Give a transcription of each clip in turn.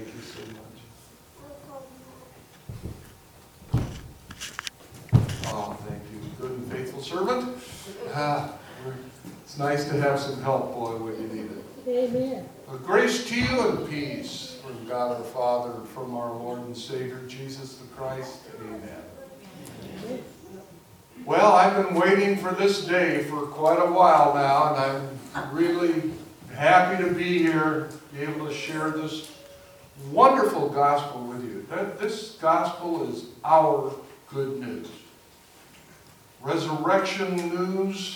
Thank you so much. Oh, thank you. Good and faithful servant. It's nice to have some help, boy, when you need it. Amen. Grace to you and peace from God our Father and from our Lord and Savior, Jesus the Christ. Amen. Well, I've been waiting for this day for quite a while now, and I'm really happy to be here, be able to share this wonderful gospel with you. This gospel is our good news. Resurrection news.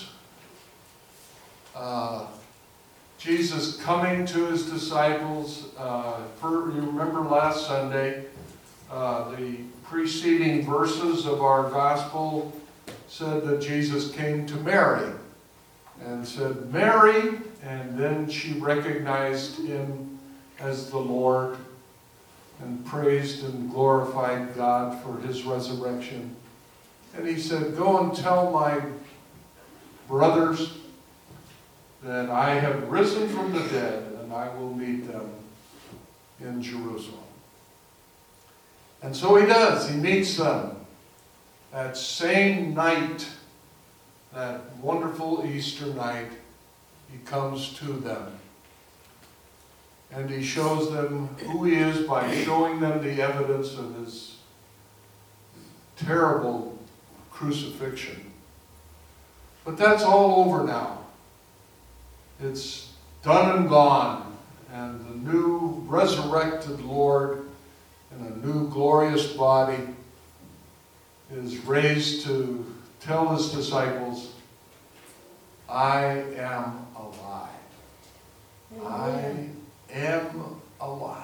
Jesus coming to his disciples. You remember last Sunday, the preceding verses of our gospel said that Jesus came to Mary and said, Mary, and then she recognized him as the Lord and praised and glorified God for his resurrection. And he said, go and tell my brothers that I have risen from the dead, and I will meet them in Jerusalem. And so he does. He meets them that same night, that wonderful Easter night. He comes to them. And he shows them who he is by showing them the evidence of his terrible crucifixion. But that's all over now. It's done and gone. And the new resurrected Lord in a new glorious body is raised to tell his disciples, I am alive. Amen. I am alive.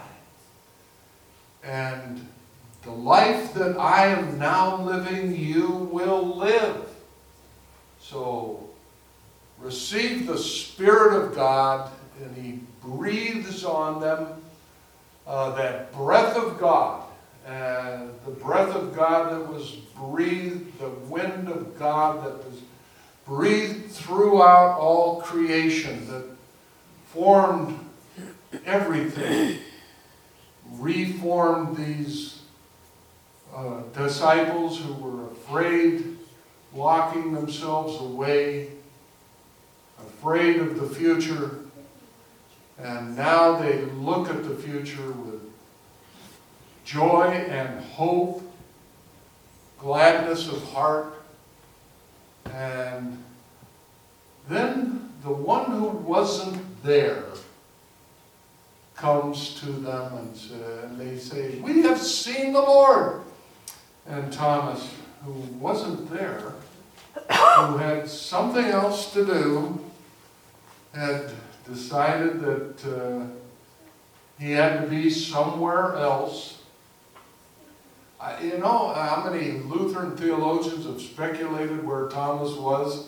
And the life that I am now living, you will live. So receive the Spirit of God, and he breathes on them that breath of God. The breath of God that was breathed, the wind of God that was breathed throughout all creation, that formed everything, reformed these disciples who were afraid, locking themselves away, afraid of the future, and now they look at the future with joy and hope, gladness of heart. And then the one who wasn't there comes to them and they say, we have seen the Lord. And Thomas, who wasn't there, who had something else to do, had decided that he had to be somewhere else. You know how many Lutheran theologians have speculated where Thomas was?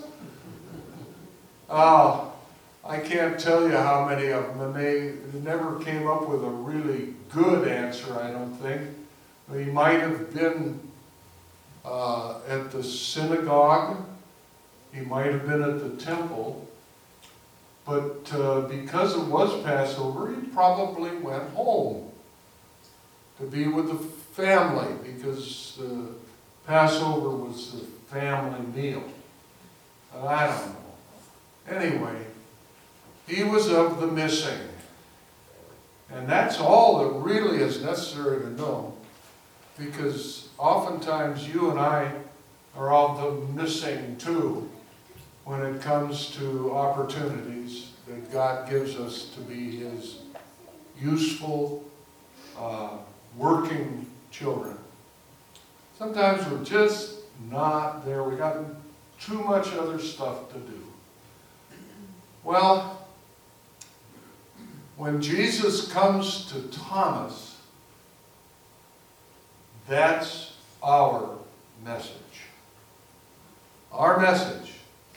I can't tell you how many of them, and they never came up with a really good answer, I don't think. He might have been at the synagogue. He might have been at the temple. But because it was Passover, he probably went home to be with the family, because the Passover was the family meal. I don't know. Anyway, he was of the missing. And that's all that really is necessary to know, because oftentimes you and I are of the missing too when it comes to opportunities that God gives us to be his useful, working children. Sometimes we're just not there. We got too much other stuff to do. Well, when Jesus comes to Thomas, that's our message. Our message.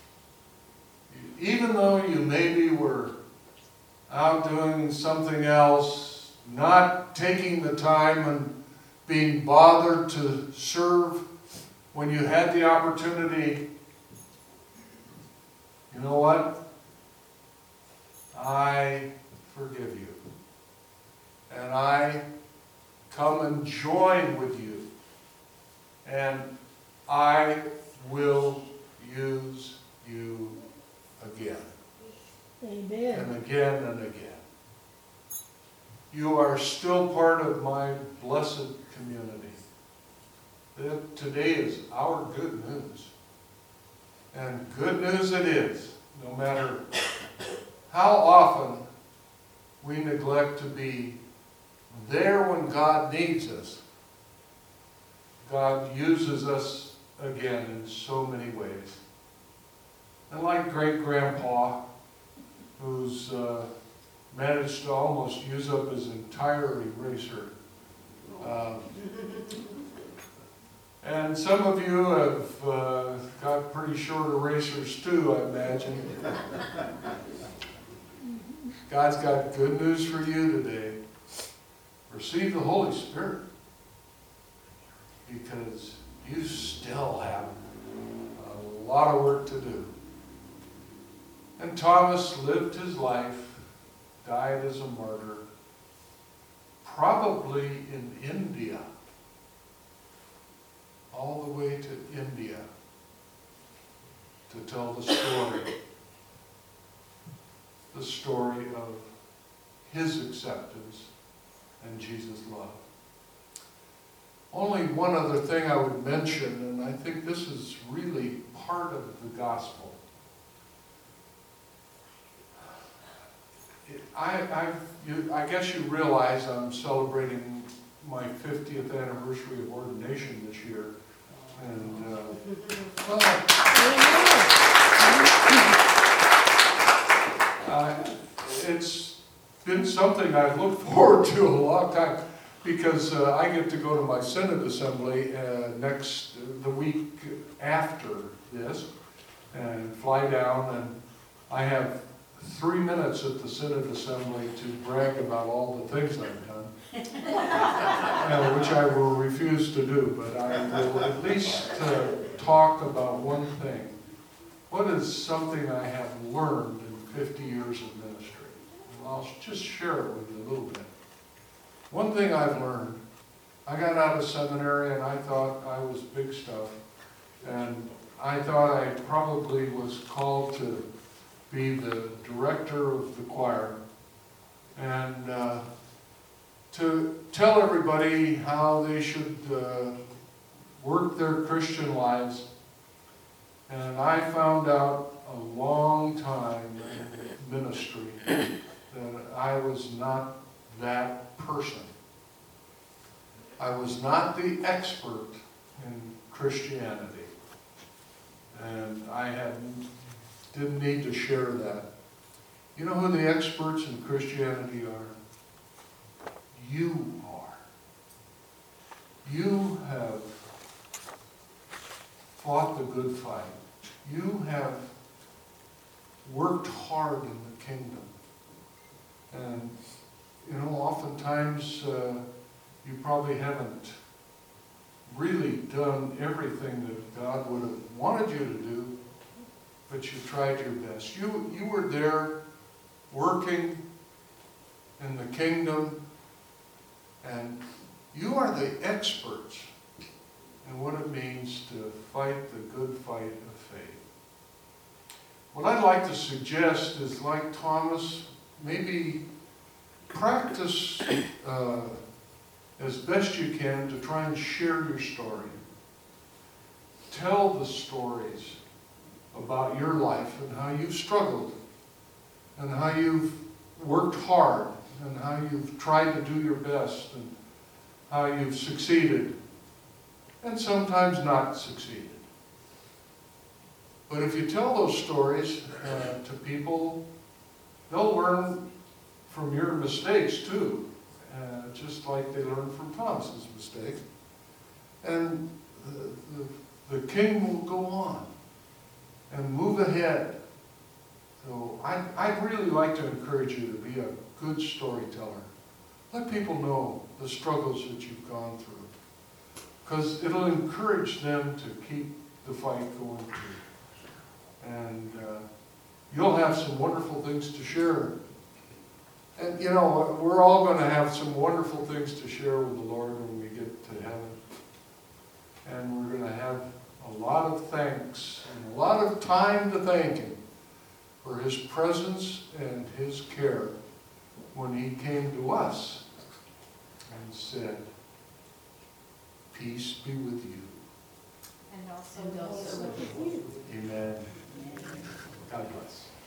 Even though you maybe were out doing something else, not taking the time and being bothered to serve when you had the opportunity, you know what? I forgive you. and I come and join with you, and I will use you again. Amen. And again and again. You are still part of my blessed community. Today is our good news. And good news it is, no matter how often we neglect to be there when God needs us. God uses us again in so many ways. And like great-grandpa, who's managed to almost use up his entire eraser. And some of you have got pretty short erasers too, I imagine. God's got good news for you today. Receive the Holy Spirit, because you still have a lot of work to do. And Thomas lived his life, died as a martyr, probably in India, all the way to India, to tell the story of his acceptance and Jesus' love. Only one other thing I would mention, and I think this is really part of the gospel. I guess you realize I'm celebrating my 50th anniversary of ordination this year. And, it's been something I've looked forward to a long time, because I get to go to my Synod Assembly the week after this, and fly down, and I have 3 minutes at the Synod Assembly to brag about all the things I've done, which I will refuse to do, but I will at least talk about one thing. What is something I have learned in 50 years of ministry? And I'll just share it with you a little bit. One thing I've learned, I got out of seminary and I thought I was big stuff, and I thought I probably was called to be the director of the choir, and to tell everybody how they should work their Christian lives. And I found out a long time in ministry that I was not that person. I was not the expert in Christianity. And I didn't need to share that. You know who the experts in Christianity are? You are. You have fought the good fight. You have worked hard in the kingdom. And, you know, oftentimes you probably haven't really done everything that God would have wanted you to do, but you tried your best. You were there working in the kingdom, and you are the experts in what it means to fight the good fight of faith. What I'd like to suggest is, like Thomas, maybe practice as best you can to try and share your story. Tell the stories about your life and how you've struggled, and how you've worked hard, and how you've tried to do your best, and how you've succeeded, and sometimes not succeeded. But if you tell those stories to people, they'll learn from your mistakes too, just like they learned from Thomas's mistake. And the king will go on and move ahead. So I'd really like to encourage you to be a good storyteller. Let people know the struggles that you've gone through, because it'll encourage them to keep the fight going too. And you'll have some wonderful things to share And you know, we're all going to have some wonderful things to share with the Lord when we get to heaven. And we're going to have a lot of thanks and a lot of time to thank Him for His presence and His care when He came to us and said, "Peace be with you." And also And also with you. Amen. God bless.